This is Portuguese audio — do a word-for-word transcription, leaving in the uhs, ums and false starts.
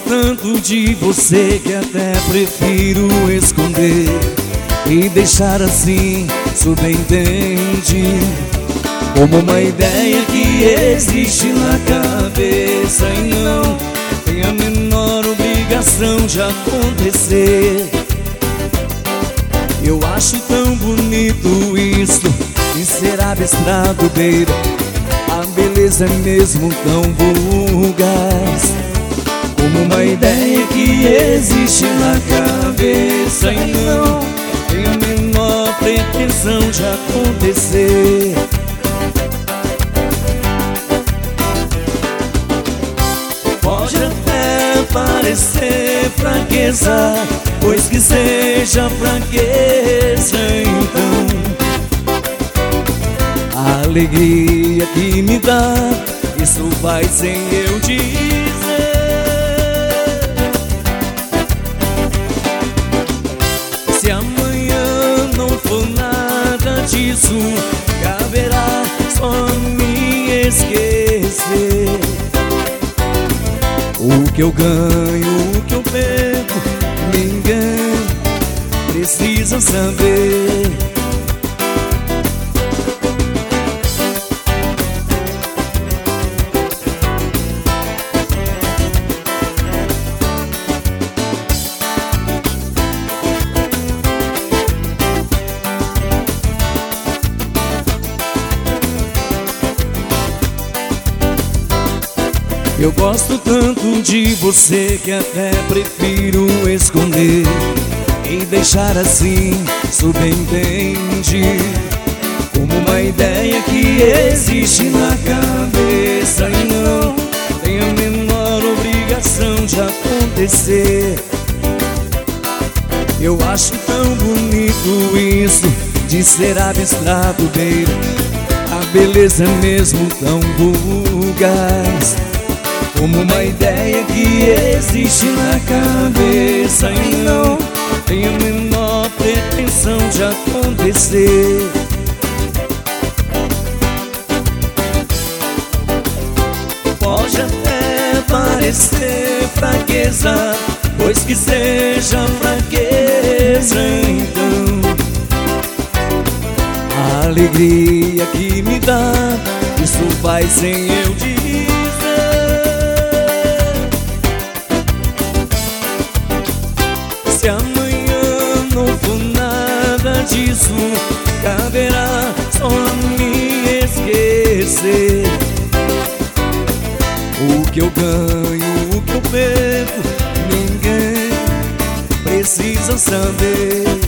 tanto de você que até prefiro esconder e deixar assim, subentende, como uma ideia que existe na cabeça e não tem a menor obrigação de acontecer. Eu acho tão bonito isso de ser abstrato, baby. A beleza é mesmo tão vulgar, como uma ideia que existe na cabeça e não tem a menor pretensão de acontecer. Pode até parecer fraqueza, pois que seja fraqueza então. A alegria que me dá, isso vai sem eu dizer. Se amanhã não for nada disso, caberá só me esquecer. O que eu ganho, o que eu perco, ninguém precisa saber. Eu gosto tanto de você que até prefiro esconder e deixar assim, subentende, como uma ideia que existe na cabeça e não tem a menor obrigação de acontecer. Eu acho tão bonito isso de ser abstrato, baby. A beleza é mesmo tão vulgar, como uma ideia que existe na cabeça e não tem a menor pretensão de acontecer. Pode até parecer fraqueza, pois que seja fraqueza então. A alegria que me dá, isso vai sem eu dizer. Se amanhã não for nada disso, caberá só me esquecer. O que eu ganho, o que eu perco, ninguém precisa saber.